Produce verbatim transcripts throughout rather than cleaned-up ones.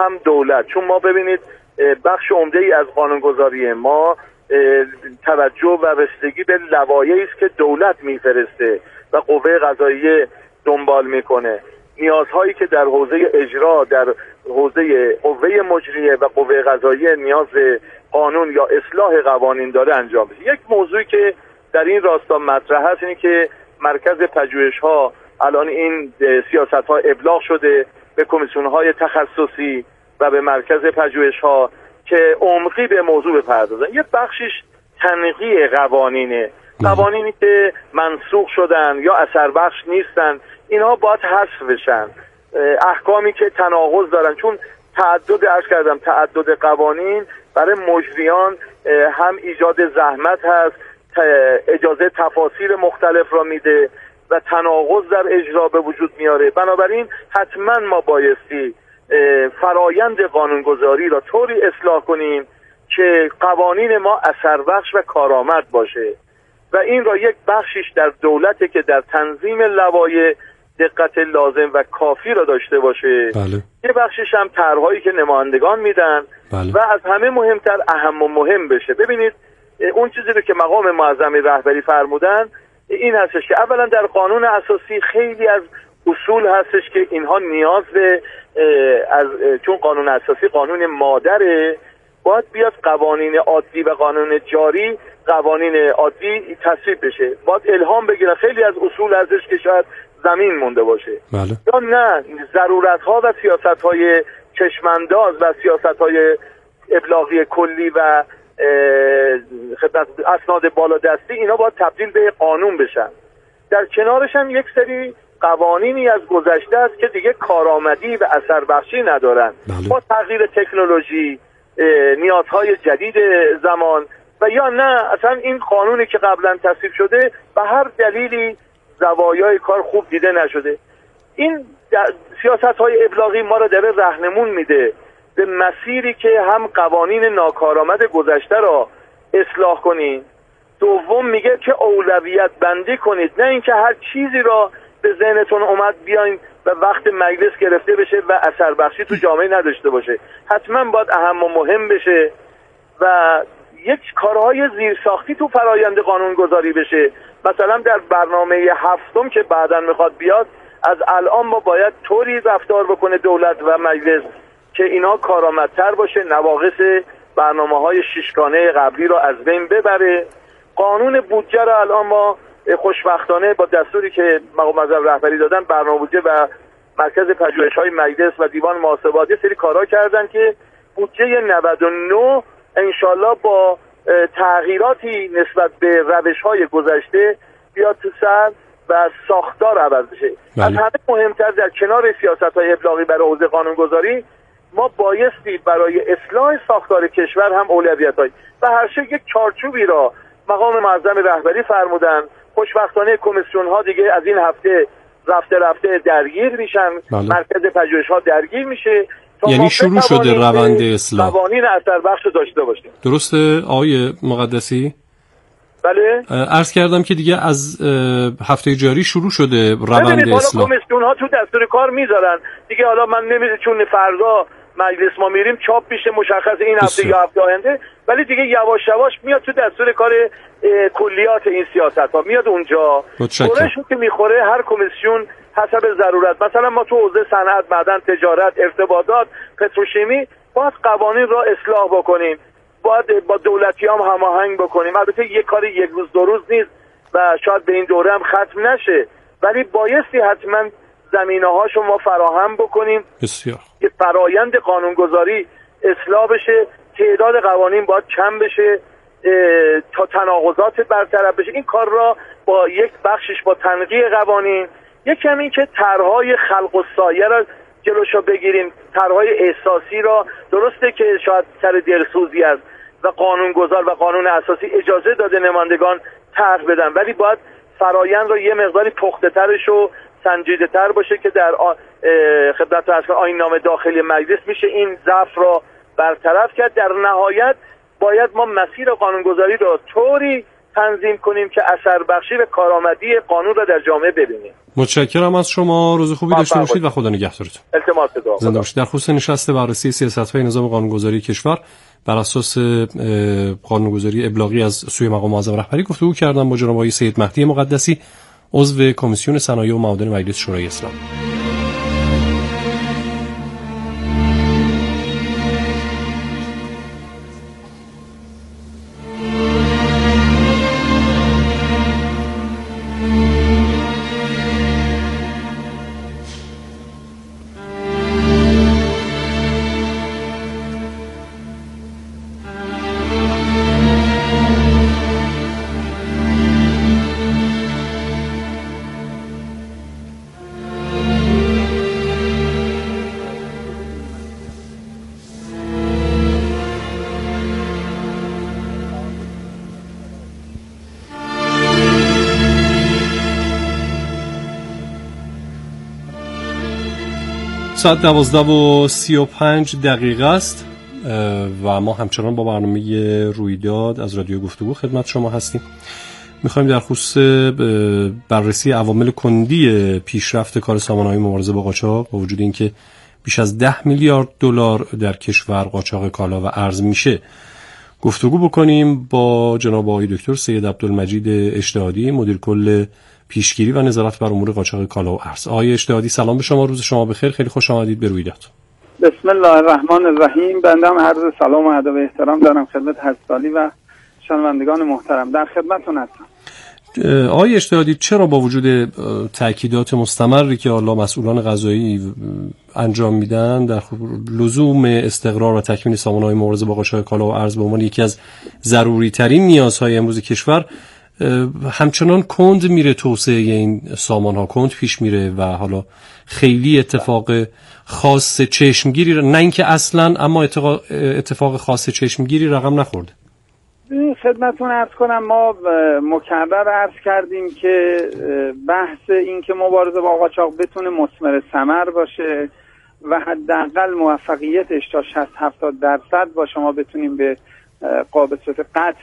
هم دولت. چون ما ببینید بخش عمده ای از قانونگذاری ما توجه و رسیدگی به لوایحی است که دولت میفرسته و قوه قضاییه دنبال میکنه. نیازهایی که در حوزه اجرا، در حوزه قوه مجریه و قوه قضاییه نیاز قانون یا اصلاح قوانین داره انجام بشه. یک موضوعی که در این راستا مطرح هست اینه که مرکز پژوهش‌ها الان این سیاست‌ها ابلاغ شده به کمیسیون‌های تخصصی و به مرکز پژوهش‌ها که عمقی به موضوع بپردازن. یه بخشش تنقیح قوانینه، قوانینی که منسوخ شدن یا اثر بخش نیستن، اینها باید حذف بشن. احکامی که تناقض دارن، چون تعدد عرض کردم تعدد قوانین برای مجریان هم ایجاد زحمت هست، اجازه تفاسیر مختلف را میده و تناقض در اجرا به وجود میاره. بنابراین حتما ما بایستی فرایند قانونگذاری را طوری اصلاح کنیم که قوانین ما اثر بخش و کارآمد باشه و این را یک بخشش در دولته که در تنظیم لوایح دقت لازم و کافی را داشته باشه. بله. یه بخشش هم طرح‌هایی که نمایندگان میدن. بله. و از همه مهمتر اهم و مهم بشه. ببینید اون چیزی رو که مقام معظم رهبری فرمودن این هستش که اولا در قانون اساسی خیلی از اصول هستش که اینها نیاز به از چون قانون اساسی قانون مادره، باید بیاد قوانین عادی و قانون جاری قوانین عادی تصویب بشه، باید الهام بگیرن. خیلی از اصول هستش که شاید زمین مونده باشه. بله. یا نه ضرورت‌ها و سیاست‌های چشمانداز و سیاست‌های ابلاغی کلی و خدمت اسناد بالادستی اینا باید تبدیل به قانون بشن. در کنارش هم یک سری قوانینی از گذشته است که دیگه کارآمدی و اثر بخشی ندارن. بله. با تغییر تکنولوژی، نیازهای جدید زمان و یا نه اصلا این قانونی که قبلا تصویب شده به هر دلیلی زوایای کار خوب دیده نشده. این سیاست‌های ابلاغی ما را داره راهنمون میده به مسیری که هم قوانین ناکارآمد گذشته را اصلاح کنید. دوم میگه که اولویت بندی کنید، نه اینکه هر چیزی را به ذهنتون اومد بیاین و وقت مجلس گرفته بشه و اثر بخشی تو جامعه نداشته باشه. حتما باید اهم و مهم بشه و یک کارهای زیرساختی تو فرایند قانونگذاری بشه. مثلا در برنامه هفتم که بعداً میخواد بیاد، از الان ما باید طوری رفتار بکنه دولت و مجلس که اینا کارآمدتر باشه، نواقص برنامه‌های ششگانه قبلی رو از بین ببره. قانون بودجه رو الان ما خوشبختانه با دستوری که مقام معظم رهبری دادن، برنامه بودجه و مرکز پژوهش‌های مجلس و دیوان محاسبات یه سری کارا کردن که بودجه نود و نه انشالله با تغییراتی نسبت به روش‌های گذشته بیاد تو سر و ساختار عوض بشه. بله. از همه مهمتر در کنار سیاست‌های ابلاغی برای حوزه قانونگذاری ما بایستی برای اصلاح ساختار کشور هم اولویت‌های و هر شب یک چارچوبی را مقام معظم رهبری فرمودن. خوشبختانه کمیسیون‌ها دیگه از این هفته رفته رفته درگیر میشن. بله. مرکز پژوهش‌ها درگیر میشه. یعنی شروع شده روند اصلاح قوانین اثر بخش داشته باشیم. درسته آقای مقدسی؟ بله. عرض کردم که دیگه از هفته جاری شروع شده روند اصلاح. حالا کمیسیون‌ها تو دستور کار میذارن دیگه. حالا من نمیدونم چون فردا مجلس ما میریم چاپ میشه مشخص این هفته یا هفته آینده، ولی دیگه یواش یواش میاد تو دستور کار کلیات این سیاست‌ها میاد اونجا. خورشی که میخوره هر کمیسیون حسب ضرورت. مثلا ما تو حوزه صنعت، معدن، تجارت، ارتباطات، پتروشیمی باید قوانین را اصلاح بکنیم، باید با دولتی هم هماهنگ بکنیم. البته یک کاری یک روز دو روز نیست و شاید به این دوره هم ختم نشه، ولی بایستی حتما زمینه هاشو ما فراهم بکنیم. بسیار. که فرایند قانونگذاری اصلاح بشه، تعداد قوانین باید کم بشه تا تناقضات برطرف بشه. این کار را با یک بخشش با تنقیح قوانین، یک همین که طرح‌های خلق و سایه را جلوشو بگیریم، طرح‌های احساسی را. درسته که شاید سر دلسوزی است و قانونگذار و قانون اساسی اجازه داده نمایندگان طرح بدن، ولی باید فرایند رو یه مقداری پخته‌ترش و سنجیده‌تر باشه که در خدمت اصل آیین‌نامه داخلی مجلس میشه این ضعف را برطرف کرد. در نهایت باید ما مسیر قانونگذاری را طوری تنظیم کنیم که اثر بخشی و کارآمدی قانون را در جامعه ببینیم. متشکرم از شما. روز خوبی داشته باشید و خدا نگهدارتون. التماس دعا. زنده باشید. در خصوص نشست بررسی سیاست‌های نظام قانونگذاری کشور بر اساس قانونگذاری ابلاغی از سوی مقام معظم رهبری گفتگو کردم با جناب آقای سید مهدی مقدسی، عضو کمیسیون صنایع و معادن مجلس شورای اسلامی. ساعت دوازده و سی و پنج دقیقه است و ما همچنان با برنامه رویداد از رادیو گفتگو خدمت شما هستیم. میخوایم در خصوص بررسی عوامل کندی پیشرفت کار سامانه‌های مبارزه با قاچاق با وجود اینکه بیش از ده میلیارد دلار در کشور قاچاق کالا و ارز میشه گفتگو بکنیم با جناب آقای دکتر سید عبدالمجید اجتهادی، مدیر کل پیشگیری و نظارت بر امور قاچاق کالا و ارز. آقای اجتهادی سلام به شما، روز شما بخیر، خیلی خوش آمدید به رویداد. بسم الله الرحمن الرحیم. بنده عرض سلام و ادب و احترام دارم خدمت حضرت و شنوندگان محترم. در خدمتتون هستم. آقای اجتهادی، چرا با وجود تأکیدات مستمری که حالا مسئولان قضایی انجام میدن در لزوم استقرار و تکمیل سامانه‌های مبارزه با قاچاق کالا و ارز به عنوان یکی از ضروری ترین نیازهای امروز کشور همچنان کند میره توسعه این سامان ها، کند پیش میره و حالا خیلی اتفاق خاص چشمگیری، نه اینکه اصلا، اما اتفاق خاص چشمگیری رقم نخورده؟ خدمتتون عرض کنم ما مکرر عرض کردیم که بحث این که مبارزه با قاچاق بتونه مثمر ثمر باشه و حداقل موفقیتش تا شصت هفتاد درصد با شما بتونیم به قابل صورت قطع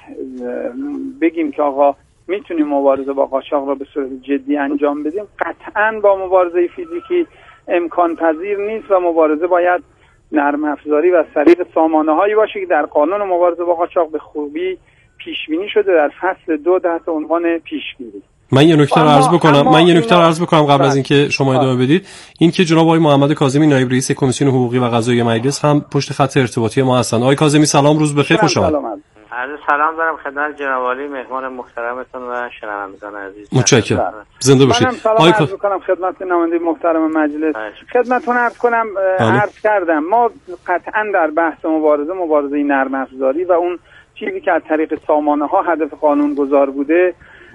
بگیم که آقا میتونیم مبارزه با قاچاق را به صورت جدی انجام بدیم، قطعاً با مبارزه فیزیکی امکان پذیر نیست و مبارزه باید نرم افزاری و از طریق سامانه هایی باشه که در قانون مبارزه با قاچاق به خوبی پیش بینی شده در فصل دو تحت عنوان پیشگیری. من یه نکته رو عرض بکنم من یه نکته رو عرض بکنم قبل از اینکه شما ادامه بدید. این که جناب آقای محمد کاظمی نایب رئیس کمیسیون حقوقی و قضایی مجلس هم پشت خط ارتباطی ما هستند. آقای کاظمی سلام، روز بخیر، خوش آمدید. عرض سلام دارم خدمت جناب عالی مهمان محترمتون و شنوندگان عزیز. متشکرم. زنده باشید. منم سلام عرض می‌کنم خدمت نماینده محترم مجلس. خدمتتون عرض کنم عرض کردم ما قطعا در بحث مبارزه مبارزه نرم افزاری و اون چیزی که از طریق سامانه‌ها هدف قانونگذار بوده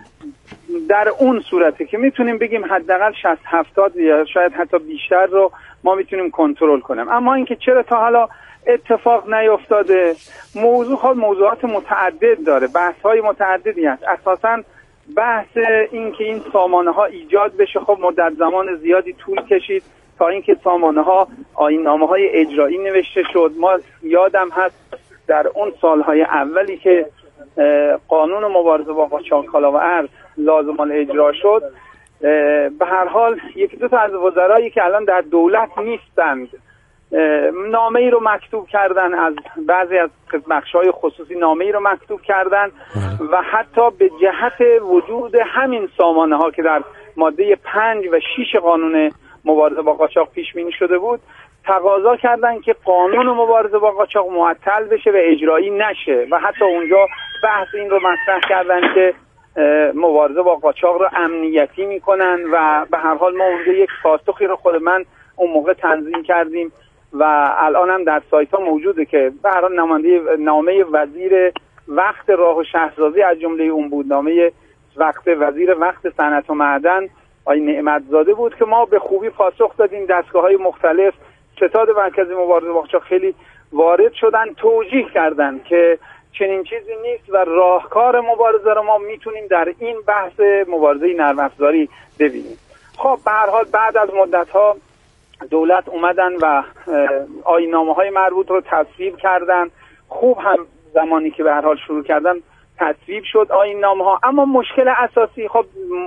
در اون صورته که میتونیم بگیم حداقل شصت هفتاد یا شاید حتی بیشتر رو ما میتونیم کنترل کنیم. اما اینکه چرا تا حالا اتفاق نیفتاده، موضوع خود موضوعات متعدد داره، بحث‌های متعددی هست. اساساً بحث این که این سامانه‌ها ایجاد بشه خب مدت زمان زیادی طول کشید تا اینکه سامانه‌ها آیین‌نامه‌های اجرایی نوشته شد. ما یادم هست در اون سالهای اولی که قانون مبارزه با قاچاق کالا و ارز لازم الاجرا شد، به هر حال یکی دو تا از وزرایی که الان در دولت نیستند نامه ای رو مکتوب کردن، از بعضی از بخش‌های خصوصی نامه ای رو مکتوب کردن و حتی به جهت وجود همین سامانه ها که در ماده پنج و شش قانون مبارزه با قاچاق پیش بینی شده بود تقاضا کردن که قانون مبارزه با قاچاق معطل بشه و اجرایی نشه و حتی اونجا بحث این رو مطرح کردن که مبارزه با قاچاق رو امنیتی میکنن و به هر حال ما اونجا یک پاسخی رو خود من اون موقع تنظیم کردیم و الان هم در سایت ها موجوده که به هر حال نماینده نامه وزیر وقت راه و شهرسازی از جمله اون بود، نامه وقت وزیر وقت صنعت و معدن آقای نعمتزاده بود که ما به خوبی پاسخ دادیم. دستگاه‌های مختلف ستاد مرکزی مبارزه با قاچاق خیلی وارد شدن، توجیه کردن که چنین چیزی نیست و راهکار مبارزه رو ما میتونیم در این بحث مبارزه نرم افزاری ببینیم. خب به هر حال بعد از مدت‌ها دولت اومدن و آیین‌نامه‌های مربوط رو تصویب کردن. خوب هم زمانی که به هر حال شروع کردن تصویب شد آیین‌نامه‌ها، اما مشکل اساسی خب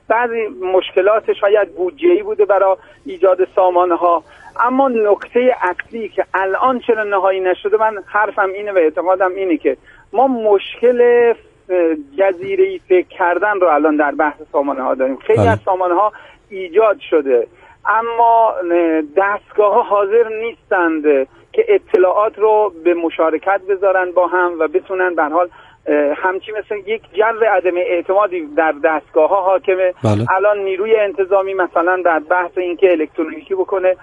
بعضی مشکلات شاید بودجه‌ای بوده برای ایجاد سامانه ها. اما نکته اصلی که الان چرا نهایی نشده، من حرفم اینه و اعتقادم اینه که ما مشکل جزیره‌ای فکر کردن رو الان در بحث سامانه ها داریم. خیلی بله. از سامانه ها ایجاد شده اما دستگاه ها حاضر نیستند که اطلاعات رو به مشارکت بذارن با هم و بتونن به هر حال همچی مثل یک جو عدم اعتمادی در دستگاه ها حاکمه. بله. الان نیروی انتظامی مثلا در بحث اینکه الکترونیکی بکنه،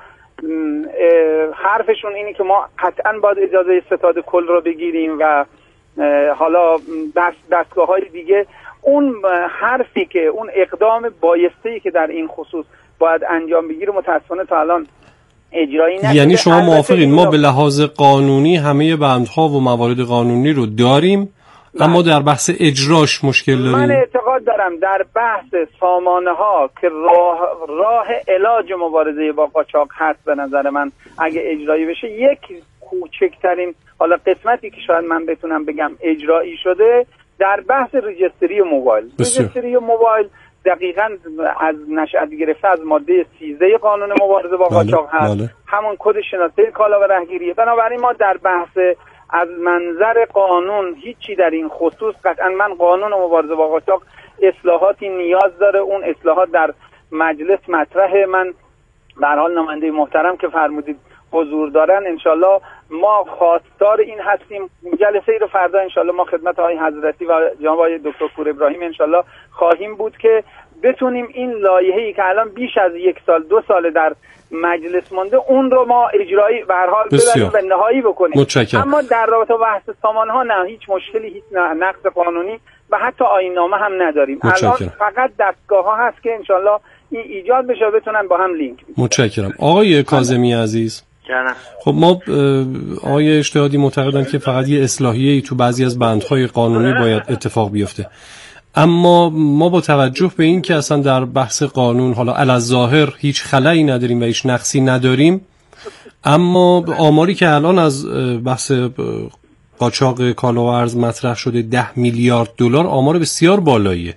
حرفشون اینه که ما قطعا باید اجازه ستاد کل رو بگیریم و حالا دست دستگاه های دیگه. اون حرفی که اون اقدام بایسته‌ای که در این خصوص باید انجام بگیره متاسفانه تا الان اجرایی نشده. یعنی شما موافقین ما به لحاظ قانونی همه بندها و موارد قانونی رو داریم بله. اما در بحث اجراش مشکل داریم؟ من اعتقاد دارم در بحث سامانه ها که راه, راه علاج مبارزه با قاچاق هست، به نظر من اگه اجرایی بشه یک کوچکترین حالا قسمتی که شاید من بتونم بگم اجرایی شده در بحث رجستری موبایل. رجستری موبایل دقیقاً از نشأت گرفته از ماده سیزده قانون مبارزه با قاچاق هست. بله. همون کد شناسه کالا و رهگیریه. بنابراین ما در بحث از منظر قانون هیچی در این خصوص، قطعاً من قانون مبارزه با قاچاق اصلاحاتی نیاز داره. اون اصلاحات در مجلس مطرحه. من به هر حال نماینده محترم که فرمودید حضور دارن، انشالله ما خواستار این هستیم. جلسه ای رو فردا انشالله ما خدمت آقای حضرتی و جناب آقای دکتر پور ابراهیم انشالله خواهیم بود که بتونیم این لایحه‌ای که الان بیش از یک سال دو سال در مجلس مونده اون رو ما اجرایی به هر حال ببریم و نهایی بکنیم. متشکرم. اما در رابطه با بحث سامانه ها نه هیچ مشکلی، هیچ نقض قانونی و حتی آیین‌نامه هم نداریم. متشکرم. الان فقط دستگاه ها هست که انشالله این ایجاد بشه و بتونن با هم لینک بشن. متشکرم. آقای کاظمی عزیز، خب ما آقای اجتهادی معتقدن که فقط یه اصلاحیه‌ای تو بعضی از بندهای قانونی باید اتفاق بیفته، اما ما با توجه به این که اصلا در بحث قانون حالا الظاهر هیچ خلایی نداریم و هیچ نقصی نداریم، اما آماری که الان از بحث قاچاق کالا و ارز مطرح شده ده میلیارد دلار آمار بسیار بالاییه.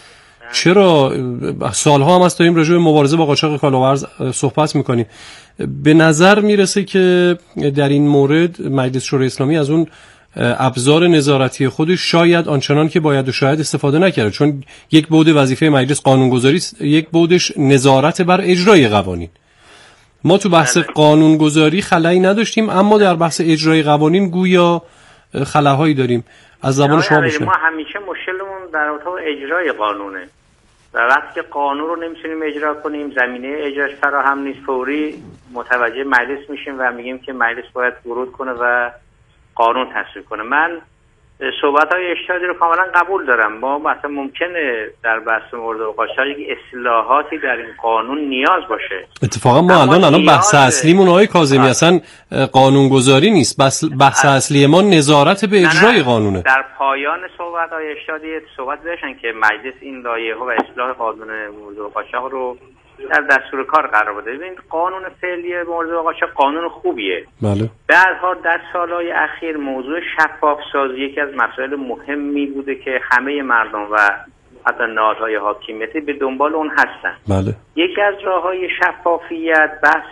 چرا سالها هم است داریم راجع به مبارزه با قاچاق کالا و ارز صحبت میکنیم؟ به نظر میرسه که در این مورد مجلس شورای اسلامی از اون ابزار نظارتی خودش شاید آنچنان که باید و شاید استفاده نکرده، چون یک بعد وظیفه مجلس قانونگذاری است، یک بعدش نظارت بر اجرای قوانین. ما تو بحث قانونگذاری خلایی نداشتیم، اما در بحث اجرای قوانین گویا خلاهایی داریم. از زبان شما بشنویم. ما همیشه مشکلمون در رابطه با اجرای قانونه و وقتی که قانون رو نمیتونیم اجرا کنیم، زمینه اجراش فراهم نیست، فوری متوجه مجلس میشیم و میگیم که مجلس باید ورود کنه و قانون تصویب کنه. من صحبت‌های اجتهادی رو کاملا قبول دارم. ما مثلا ممکنه در بحث مورد قاچاق یک اصلاحاتی در این قانون نیاز باشه. اتفاقا ما الان الان بحث اصلیمون آقای کاظمی اصلا قانونگذاری نیست، بس بحث اصلی ما نظارت به اجرای قانونه. در پایان صحبت‌های اجتهادی صحبت داشتن که مجلس این لایحه و اصلاح قانون مورد قاچاق رو در دستور کار قرار بده. ببین قانون فعلی مورد قاچاق قانون خوبیه. بله. بعدها در سالهای اخیر موضوع شفاف سازی یکی از مسائل مهمی بوده که همه مردم و حتی نهادهای حاکمیتی به دنبال اون هستن. بله. یکی از راههای شفافیت بحث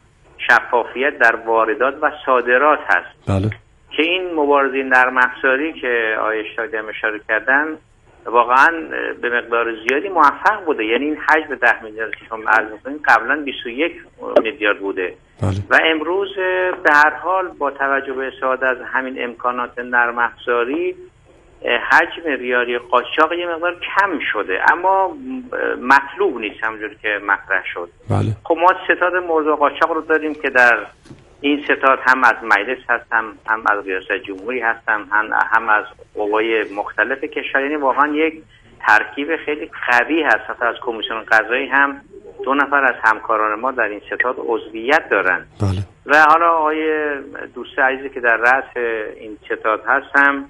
شفافیت در واردات و صادرات هست. بله. که این مبارزه نرم افزاری که آقای اجتهادی هم اشاره کردن واقعا به مقدار زیادی موفق بوده. یعنی این حجم ده میلیارد که شما عرض می‌کنید قبلا بیست و یک میلیارد بوده. بله. و امروز به هر حال با توجه به استفاده از همین امکانات نرم افزاری حجم ریالی قاچاق یه مقدار کم شده، اما مطلوب نیست همونجوری که مطرح شد. بله. خب ما ستاد مورد قاچاق رو داریم که در این ستاد هم از مجلس هستم، هم از ریاست جمهوری هستم، هم هم از قوای مختلف کشور. یعنی واقعا یک ترکیب خیلی قوی هست. حتی از کمیسیون قضایی هم دو نفر از همکاران ما در این ستاد عضویت دارن. بله. و حالا آقای دوست عزیزی که در رأس این ستاد هستم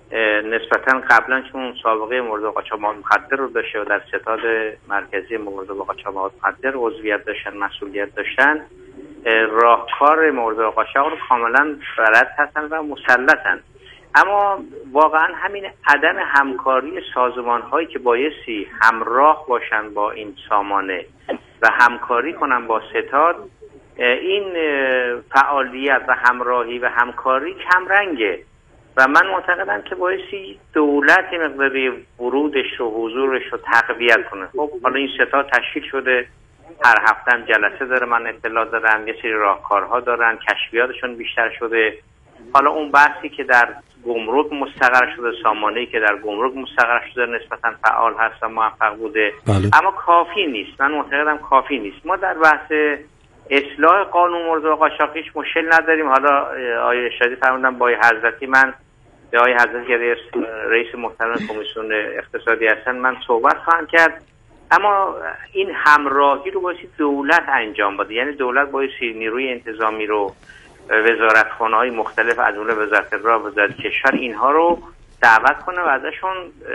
نسبتا قبلا چون سابقه مورد قاچاق مواد مخدر رو داشته و در ستاد مرکزی مورد قاچاق مواد مخدر عضویت داشتن، مسئولیت داشتن، راهکار مورد قاچاق رو کاملا بلد هستن و مسلطن. اما واقعا همین عدم همکاری سازمان هایی که بایستی همراه باشن با این سامانه و همکاری کنن با ستاد، این فعالیت و همراهی و همکاری کمرنگه و من معتقدم که بایستی دولت مقداری ورودش و حضورش رو تقویت کنه. خب حالا این ستاد تشکیل شده، هر هفته هم جلسه داره، من اطلاع دارم، یه سری راهکارها دارن، کشفیاتشون بیشتر شده. حالا اون بحثی که در گمرک مستقر شده، سامانه‌ای که در گمرک مستقر شده نسبتا فعال هست و موفق بوده، بله. اما کافی نیست. من معتقدم کافی نیست. ما در بحث اصلاح قانون موضوع قاچاق هیچ مشکل نداریم. حالا آیه ارشادی فرمودن با آیه حضرتی، من به آیه حضرتی که رئیس محترم کمیسیون اقتصادی هستن من صحبت خواهم کرد. اما این همراهی رو بایستی دولت انجام بده، یعنی دولت بایستی نیروی انتظامی رو، وزارتخانه‌های مختلف از جمله وزارت راه، وزارت کشور، اینها رو دعوت کنه و ازشون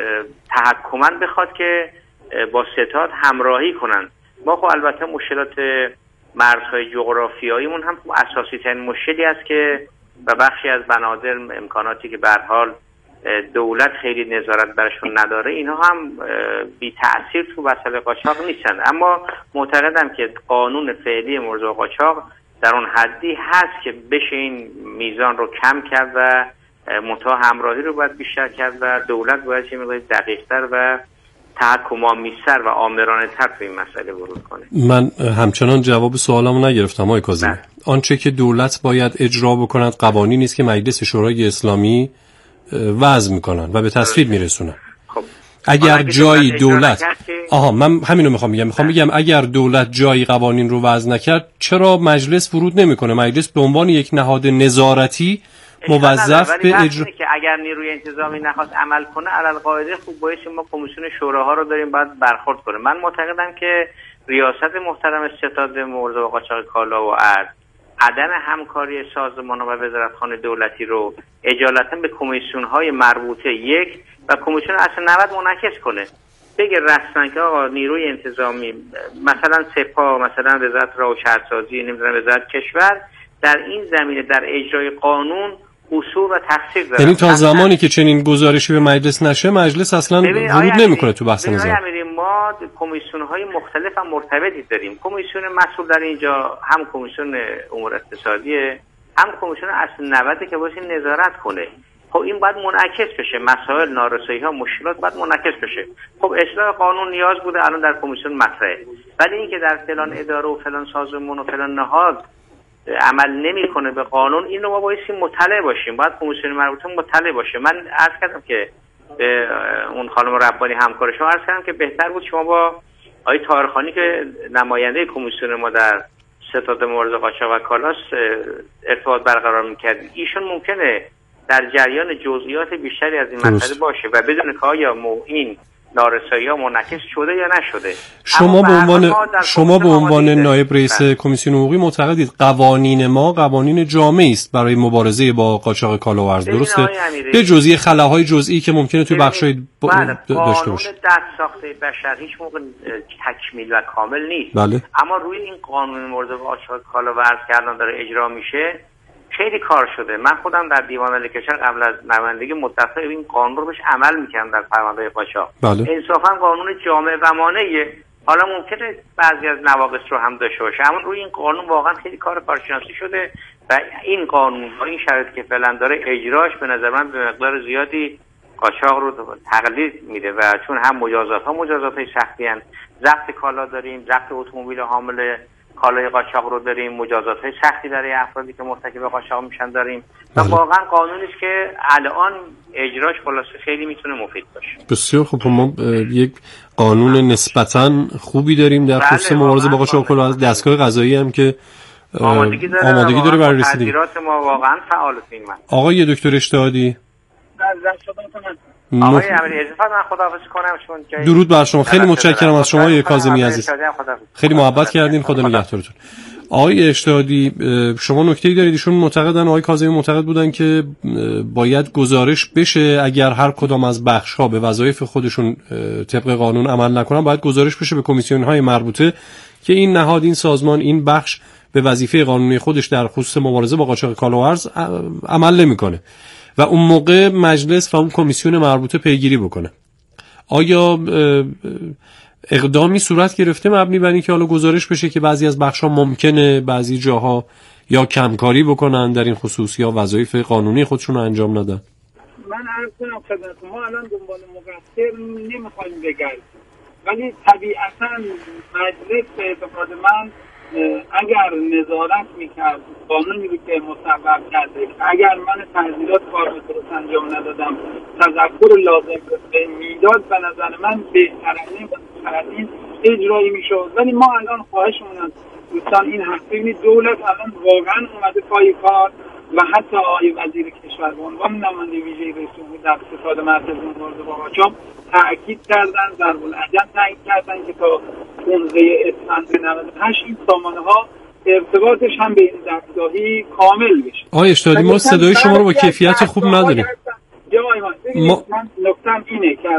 تحکماً بخواد که با ستاد همراهی کنن. ما خب البته مشکلات مرزهای جغرافیاییمون هم اساسی ترین مشکلی است که و بخشی از بنادر امکاناتی که به هر حال دولت خیلی نظارت برشون نداره، اینها هم بی تأثیر تو مسئله قاچاق نیستن. اما معتقدم که قانون فعلی موضوع قاچاق در اون حدی هست که بشه این میزان رو کم کرد و منتها همراهی رو باید بیشتر کرد و دولت باید چه مقدار دقیق‌تر و تحکم‌آمیزتر و آمرانه‌تر تو این مسئله ورود کنه. من همچنان جواب سوالمو نگرفتم آقای کاظمی. آنچه که دولت باید اجرا بکند قوانینی است که مجلس شورای اسلامی وضع میکنن و به تصویب میرسونن. خب اگر جایی دولت آها من همینو میخوام بگم میخوام بگم اگر دولت جایی قوانین رو وضع نکرد چرا مجلس ورود نمیکنه؟ مجلس به عنوان یک نهاد نظارتی موظف به اجرا که اگر نیروی انتظامی نخواست عمل کنه علل قاعده خوب باشه ما کمیسیون شوراها رو داریم باید برخورد کنه. من معتقدم که ریاست محترم ستاد موضوع قاچاق کالا و ارز عدم همکاری سازمان‌ها و وزارتخانه دولتی رو اجالتا به کمیسیون‌های مربوطه یک و کمیسیون اصل نود منعکس کنه، بگه رسما که آقا نیروی انتظامی مثلا سپاه، مثلا وزارت راه و شهرسازی، نمیدونم وزارت کشور در این زمینه در اجرای قانون قصور و تقصیر داره. یعنی تا زمانی که چنین گزارشی به مجلس نشه مجلس اصلا ورود نمیکنه تو بحث نظام. ما کمیسیون‌های مختلف هم مرتبطی داریم. کمیسیون مسئول در اینجا هم کمیسیون امور اقتصادی، هم کمیسیون اصل نود که باید نظارت کنه. خب این باید منعکس بشه، مسائل نارسایی‌ها مشکلات باید منعکس بشه. خب اصلاح قانون نیاز بوده الان در کمیسیون مطرحه، ولی اینکه در فلان اداره و فلان سازمان و فلان نهاد عمل نمی‌کنه به قانون، اینو ما باید مطلع باشیم، باید کمیسیون مربوطه مطلع باشه. من عرض کردم که به اون خانم ربانی همکارش رو عرض کردم که بهتر بود شما با آقای طاهرخانی که نماینده کمیسیون ما در ستاد مبارزه قاچاق و کالاس ارتباط برقرار می‌کرد. ایشون ممکنه در جریان جزئیات بیشتری از این مسئله باشه و بدون که آیا این نارسایی‌ها منعکس شده یا نشده. شما به عنوان شما به عنوان نایب رئیس کمیسیون حقوقی معتقدید قوانین ما قوانین جامعی است برای مبارزه با قاچاق کالا و ارز، درسته؟ به جزئی خلاهای جزئی که ممکنه توی بخشای با... داشته باشه. قانون دست ساخته بشر هیچ موقع تکمیل و کامل نیست. بله. اما روی این قانون مبارزه با قاچاق کالا و ارز که الان داره اجرا میشه خیلی کار شده. من خودم در دیوان عالی کشور قبل از نمایندگی مدت‌ها این قانون رو بهش عمل می‌کردم در فرماندهی قاچاق. بله. انصافا قانون جامع و مانعه. حالا ممکنه بعضی از نواقص رو هم داشته باشه، اما روی این قانون واقعا خیلی کار کارشناسی شده و این قانون با این شرایطی که فعلا داره اجراش به نظر من به مقدار زیادی قاچاق رو تقلیل میده و چون هم مجازات‌ها مجازات‌های سختی ان، ضبط کالا داریم، ضبط اتومبیل حامل کالای قاچاق رو داریم، مجازات‌های سختی برای افرادی که مرتکب قاچاق میشن داریم و واقعا قانونی است که الان اجراش خلاصه خیلی میتونه مفید باشه. بسیار خوب. ما یک قانون نسبتاً خوبی داریم در خصوص مبارزه با قاچاق و از دستگاه قضایی هم که آمادگی داره, آمادگی داره برای رسیدگی. تدبیرات ما واقعا فعال است. این من آقای دکتر اشتهادی آقای امیری اضافه من خداحافظی کنم چون جای درود بر شما. خیلی متشکرم از شما آقای کاظمی عزیز، خیلی محبت کردین، خدا نگهدارتون. آقای اشتهادی شما نکته‌ای دارید. ایشون معتقدن، آقای کاظمی معتقد بودن که باید گزارش بشه اگر هر کدام از بخش‌ها به وظایف خودشون طبق قانون عمل نکنن باید گزارش بشه به کمیسیون‌های مربوطه که این نهاد، این سازمان، این بخش به وظیفه قانونی خودش در خصوص مبارزه با قاچاق کالا و ارز عمل نمی‌کنه. و اون موقع مجلس و اون کمیسیون مربوطه پیگیری بکنه. آیا اقدامی صورت گرفته مبنی بر اینکه حالا گزارش بشه که بعضی از بخش‌ها ممکنه بعضی جاها یا کمکاری بکنن در این خصوص یا وظایف قانونی خودشون رو انجام ندن؟ من عرض کنم خدمت ما الان دنبال مقصر نمیخوایم بگردیم، ولی طبیعتاً مجلس به اعتقاد من اگر نظارت میکرد قانونی رو که مصوب کرده، اگر من تحصیلات کار رو درست انجام ندادم تذکر لازم به میداد، به نظر من بهترین و بهترین اجرایی میشد. ولی ما الان خواهشمون از دوستان این هست، ببینید دولت الان واقعا اومده پای کار و حتی آقای وزیر کشور به عنوان نماینده ویژه رئیس جمهور در ستاد مرکزی مبارزه با قاچاق تأکید کردن، ضرب العجل تأکید کردن که تا پانزده اسفند نود و هشت این سامانه ها ارتباطش هم به این دستگاهی کامل بشه. آقای اشتادی ما صدای شما رو با کیفیت خوب نداریم. جای من ما... من نکتم اینه که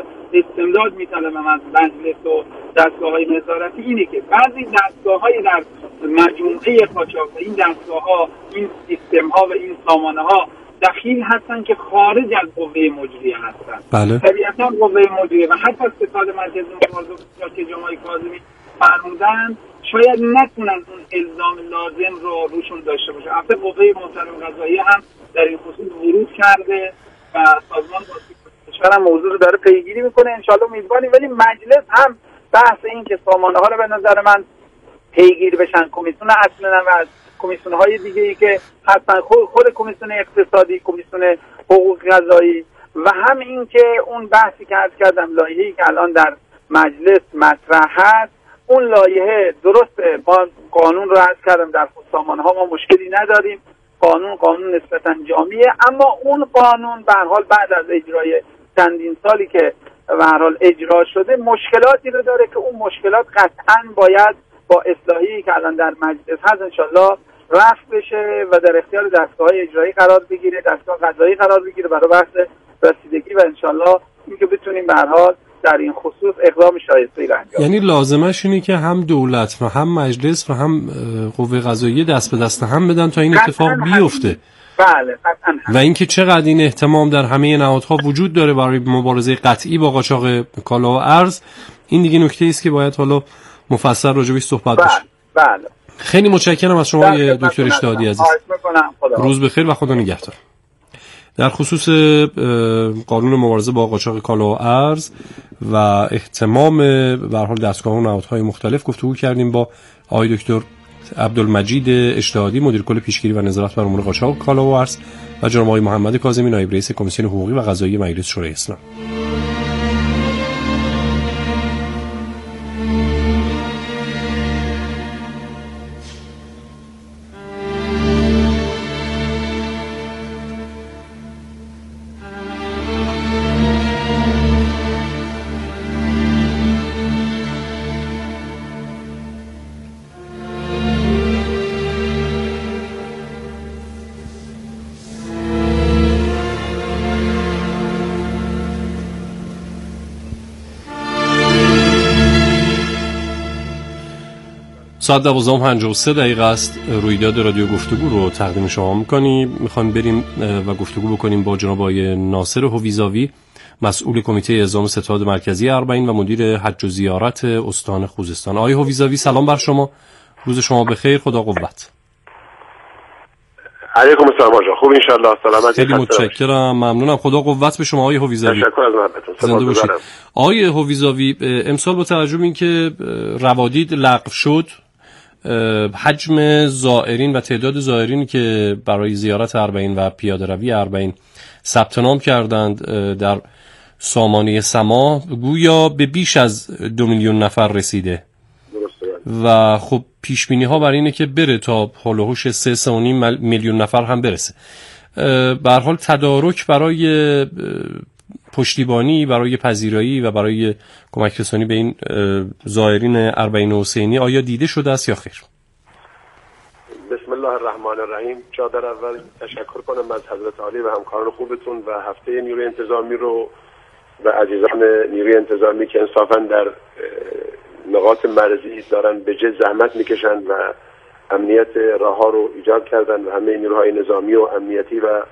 استمداد میطلبم از مجلس و دستگاه های نظارتی اینه که بعضی دستگاه های در مجموعه قاچاق، این دستگاه ها، این سیستم ها و این سامانه ها دخیل هستن که خارج از قوه مجریه هستن. بله. طبیعتا قوه مجریه و حتی ستاد مرکزی مبارزه که جمعه کاظمی فرمودن شاید نتونن اون الزام لازم رو روشون داشته باشه. البته قوه محترم قضاییه هم در این خصوص ورود کرده و سازمان کشور هم موضوع رو داره پیگیری میکنه، انشالله امیدواریم. ولی مجلس هم بحث این که سامانه ها رو به نظر من پیگیری بشن، کمیسیون اصلا و کمیسیون های دیگه ای که هستن، خود, خود کمیسیون اقتصادی، کمیسیون حقوق قضایی و هم این که اون بحثی که عرض کردم لایحه‌ای که الان در مجلس مطرح هست، اون لایحه درسته، با قانون رو عرض کردم در خود سامانه ها ما مشکلی نداریم، قانون قانون نسبتاً جامعه، اما اون قانون به هر حال بعد از اجرای چندین سالی که به هر حال اجرا شده مشکلاتی رو داره که اون مشکلات قطعاً باید با اصلاحی که الان در مجلس هست انشالله رفع بشه و در اختیار دستگاه‌های اجرایی قرار بگیره، دستگاه قضایی قرار بگیره برای بحث رسیدگی و انشالله اینکه بتونیم به هر حال در این خصوص اقدام شایسته‌ای را انجام. یعنی لازمش اینه که هم دولت و هم مجلس و هم قوه قضاییه دست به دست هم بدن تا این اتفاق بیفته. بله قطعاً. و اینکه چقدر این اهتمام در همه نهادها وجود داره برای مبارزه قطعی با قاچاق کالا و ارز، این دیگه نکته‌ای است که باید حالا مفصل راجع بهش صحبت بشه. بله بله. خیلی متشکرم از شما دکتر اشتهادی عزیز. روز بخیر و خدا نگهدار. در خصوص قانون مبارزه با قاچاق کالا و ارز و اهتمام به هر حال دستگاه و نهادهای مختلف گفتگو کردیم با آقای دکتر عبدالمجید اشتهادی، مدیر کل پیشگیری و نظارت بر امور قاچاق کالا و ارز، و جناب آقای محمد کاظمی، نایب رئیس کمیسیون حقوقی و قضایی مجلس شورای اسلام. ساعت دوازده و پنجاه و سه دقیقه است. رویداد رادیو گفتگو رو تقدیم شما می‌کنیم. می‌خوایم بریم و گفتگو بکنیم با جناب آقای ناصر هویزاوی، مسئول کمیته اعزام ستاد مرکزی اربعین و مدیر حج و زیارت استان خوزستان. آقای هویزاوی سلام بر شما، روز شما بخیر، خدا قوت. علیکم السلام آقا، خوب ان شاء الله، سلامتی. خیلی متشکرم، ممنونم، خدا قوت به شما آقای هویزاوی. تشکر از محبتتون. زنده باشید. آقای هویزاوی، امسال با توجه به اینکه روادید لغو شد، حجم زائرین و تعداد زائرینی که برای زیارت اربعین و پیاده روی اربعین ثبت نام کردند در سامانه سما گویا به بیش از دو میلیون نفر رسیده و خب پیش بینی ها برای اینه که بره تا هول و هوش سه سه و نیم میلیون نفر هم برسه. به هر حال تدارک برای پشتیبانی، برای پذیرایی و برای کمک رسانی به این زائرین اربعین حسینی آیا دیده شده است یا خیر؟ بسم الله الرحمن الرحیم. جا در اول تشکر کنم از حضرت عالی و همکاران خوبتون و هفته نیروی انتظامی رو و عزیزان نیروی انتظامی که انصافا در نقاط مرزی دارن به جد زحمت میکشن و امنیت راه ها رو ایجاد کردن و همه نیروهای نظامی و امنیتی و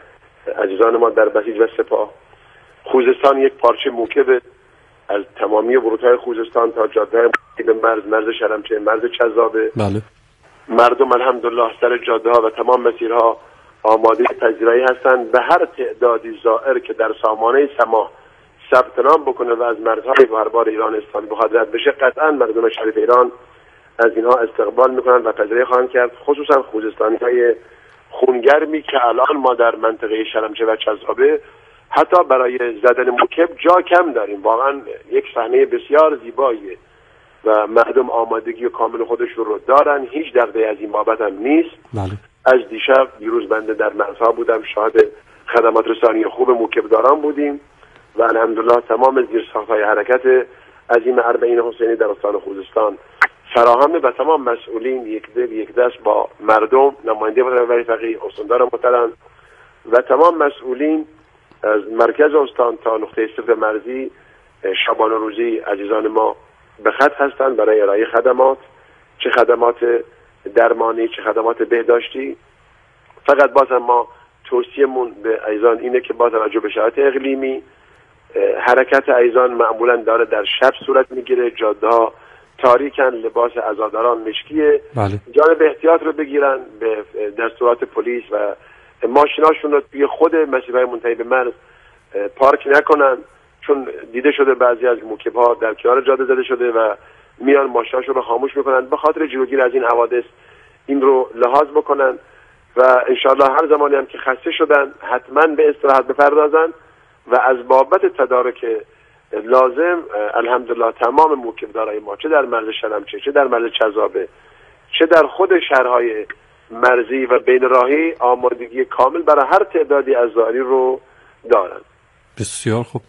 عزیزان ما در بسیج و سپاه. خوزستان یک پارچه موکب از تمامی ورودهای خوزستان تا جاده به مرز، مرز شلمچه، مرز چذابه. بله. مردم الحمدلله سر جاده ها و تمام مسیرها آماده پذیرایی هستند. به هر تعدادی زائر که در سامانه سماح ثبت نام بکنه و از مرزهای بحربار ایران استان بخواد رد بشه، قطعا مردم شریف ایران از اینها استقبال میکنن و پذیرایی خواهند کرد، خصوصا خوزستانی‌های خونگرمی که الان ما در منطقه شلمچه و چذابه حتی برای زدن موکب جا کم داریم. واقعا یک صحنه بسیار زیباییه و مردم آمادگی و کامل خودشون رو دارن، هیچ دغدغه‌ای از این بابت هم نیست. بله. از دیشب دیروز بنده در مرزها بودم، شاهد خدمات رسانی خوب موکب داران بودیم و الحمدلله تمام زیرساخت‌های حرکت عظیم اربعین حسینی در استان خوزستان فراهمه و تمام مسئولین یک دل یک دست با مردم، نماینده ولی فقیه، استاندار محترم و تمام مسئولین از مرکز استان تا نقطه صفر مرزی شبانه روزی عزیزان ما به خط هستند برای ارائه خدمات، چه خدمات درمانی چه خدمات بهداشتی. فقط باز هم ما توصیه‌مون به عزیزان اینه که با توجه به شرایط اقلیمی حرکت عزیزان معمولا داره در شب صورت میگیره، جاده‌ها تاریکن، لباس عزاداران مشکیه. بله. جانب احتیاط رو بگیرن، به دستورات پلیس و ماشیناشون رو توی خود مسیرهای منتهی به مرز پارک نکنن، چون دیده شده بعضی از موکب‌ها در کنار جاده زده شده و میان ماشیناشون رو خاموش میکنن. به خاطر جلوگیری از این حوادث این رو لحاظ بکنن و انشاءالله هر زمانی هم که خسته شدن حتما به استراحت بپردازن و از بابت تدارک لازم الحمدلله تمام موکبدارای ما چه در مرز شلمچه چه در مرز چذابه چه در خود شهرهای مرزی و بین راهی آمادگی کامل برای هر تعدادی از زائرین رو دارن. بسیار خوب.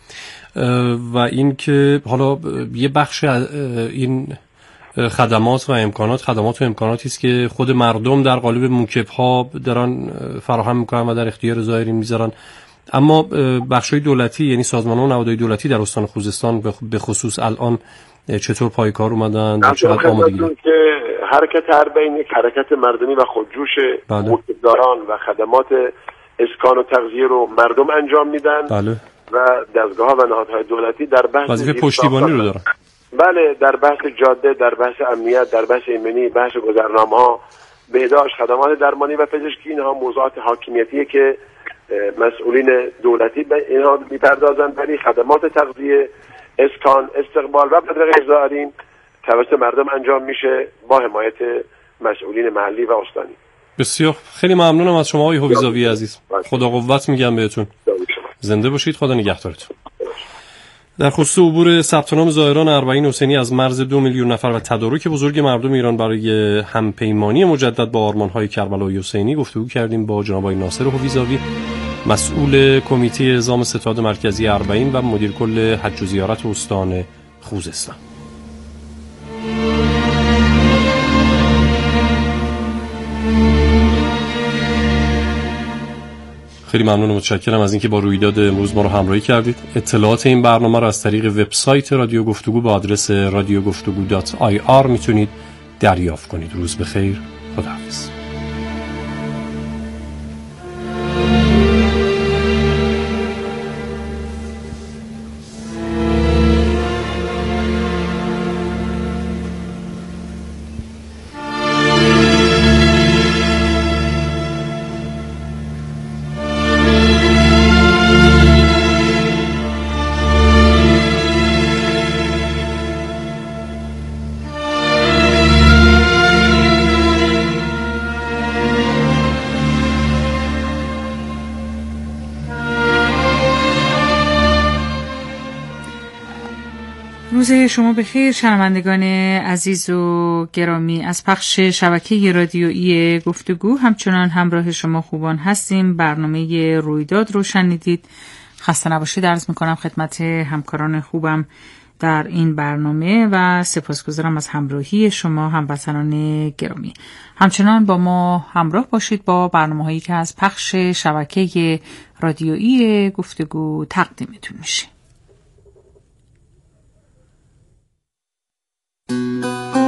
و این که حالا یه بخش این خدمات و امکانات خدمات و امکاناتی است که خود مردم در قالب موکب‌ها دارن فراهم میکنن و در اختیار زائرین میذارن، اما بخش‌های دولتی یعنی سازمان‌ها و نهادهای دولتی در استان خوزستان به خصوص الان چطور پایکار اومدن و چقدر آمادگی دارن؟ که حرکت اربعین یک حرکت مردمی و خودجوش موکبداران و خدمات اسکان و تغذیه رو مردم انجام میدن. بله. و دستگاه‌ها و نهادهای دولتی در بحث وظیفه پشتیبانی رو دارن. بله، در بحث جاده، در بحث امنیت، در بحث ایمنی، بحث گذرنامه‌ها، بهداشت، خدمات درمانی و پزشکی، اینها موضوعات حاکمیتیه که مسئولین دولتی به اینها میپردازند، ولی خدمات تغذیه، اسکان، استقبال و بدرقه زائرین توسط مردم انجام میشه با حمایت مسئولین محلی و استانی. بسیار خیلی ممنونم از شما آقای هویزاوی عزیز. خدا قوت میگم بهتون. زنده باشید، خدا نگهدارتون. در خصوص عبور ثبت نام زائران اربعین حسینی از مرز دو میلیون نفر و تدارک بزرگ مردم ایران برای همپیمانی مجدد با آرمان‌های کربلای حسینی گفتگو کردیم با جناب آقای ناصر هویزاوی، مسئول کمیته اعزام ستاد مرکزی اربعین و مدیر کل حج و زیارت استان خوزستان. خیلی ممنون و متشکرم از اینکه با رویداد امروز ما رو همراهی کردید. اطلاعات این برنامه رو از طریق وبسایت رادیو گفتگو با آدرس رادیو گفتگو دات آی آر میتونید دریافت کنید. روز بخیر. خداحافظ. روز شما بخیر شنوندگان عزیز و گرامی. از پخش شبکه رادیویی گفتگو همچنان همراه شما خوبان هستیم. برنامه رویداد رو شنیدید. خسته نباشید عرض میکنم خدمت همکاران خوبم در این برنامه و سپاسگزارم از همراهی شما هموطنان گرامی. همچنان با ما همراه باشید با برنامه‌هایی که از پخش شبکه رادیویی گفتگو تقدیمتون میشه.